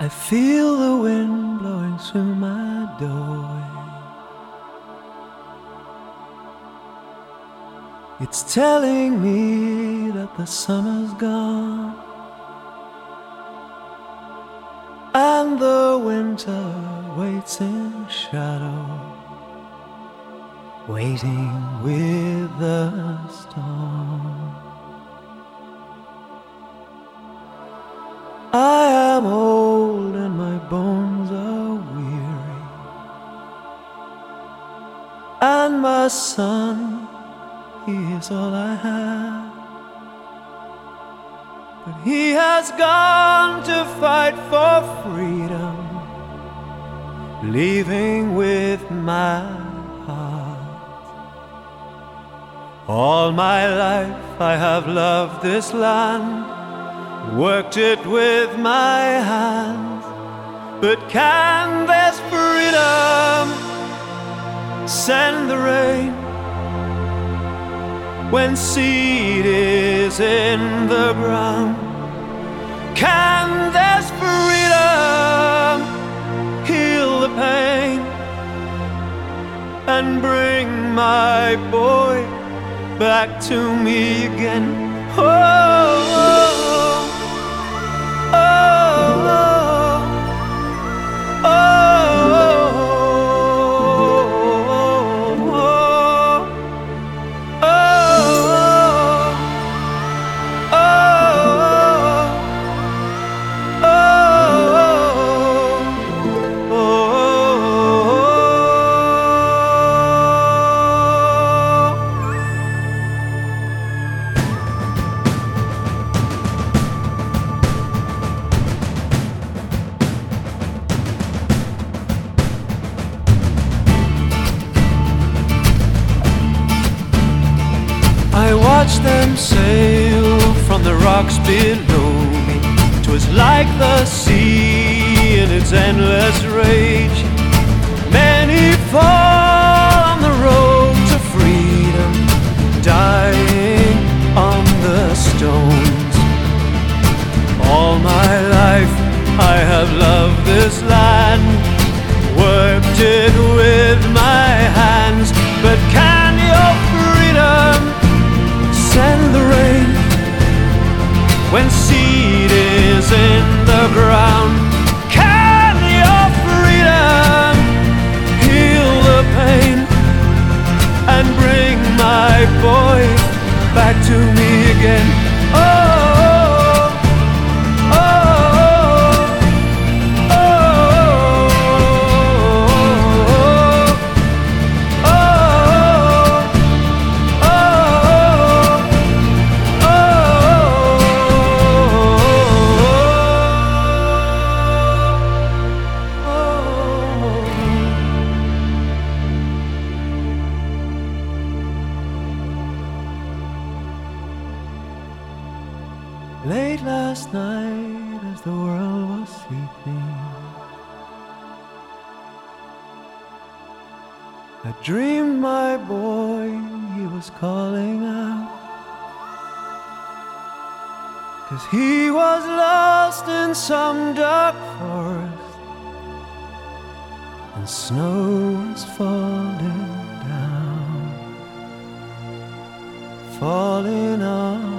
I feel the wind blowing through my doorway. It's telling me that the summer's gone and the winter waits in shadow, waiting with the storm. I am old and my bones are weary, and my son, he is all I have. But he has gone to fight for freedom, leaving with my heart. All my life I have loved this land, worked it with my hands. But can this freedom send the rain when seed is in the ground? Can this freedom heal the pain and bring my boy back to me again? Oh, I watched them sail from the rocks below me. 'Twas like the sea in its endless rage. Many fall on the road to freedom, dying on the stones. All my life I have loved this land, worked it with my hands. But can your freedom send the rain when seed is in the ground? Can your freedom heal the pain and bring my boy back to me again? Late last night as the world was sleeping, I dreamed my boy, he was calling out, 'cause he was lost in some dark forest and snow was falling down, falling on